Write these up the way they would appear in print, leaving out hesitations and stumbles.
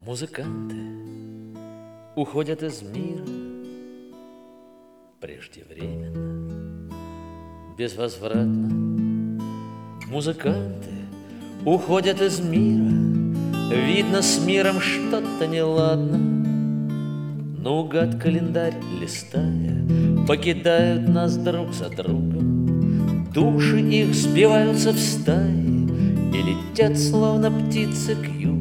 Музыканты уходят из мира преждевременно, безвозвратно. Музыканты уходят из мира, видно, с миром что-то неладно. Наугад календарь листая, покидают нас друг за другом. Души их сбиваются в стаи и летят, словно птицы, к югу.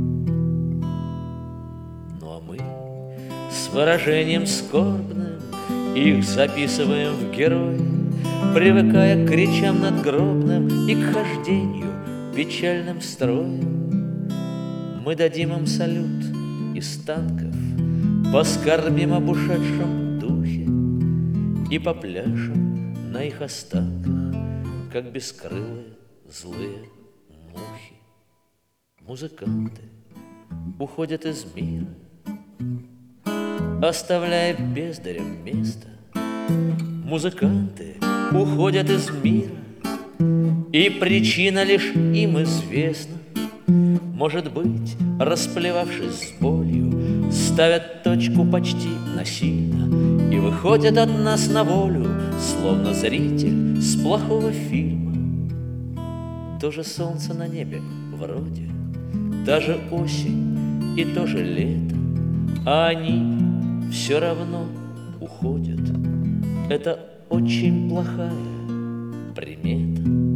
Ну а мы с выражением скорбным их записываем в герои, привыкая к речам надгробным и к хождению печальным строем. Мы дадим им салют из танков, поскорбим об ушедшем духе и попляшем на их останках, как бескрылые злые мухи. Музыканты уходят из мира, оставляя бездарям место. Музыканты уходят из мира, и причина лишь им известна. Может быть, расплевавшись с болью, ставят точку почти насильно и выходят от нас на волю, словно зритель с плохого фильма. То же солнце на небе вроде, та же осень и то же лето, а они все равно уходят. Это очень плохая примета.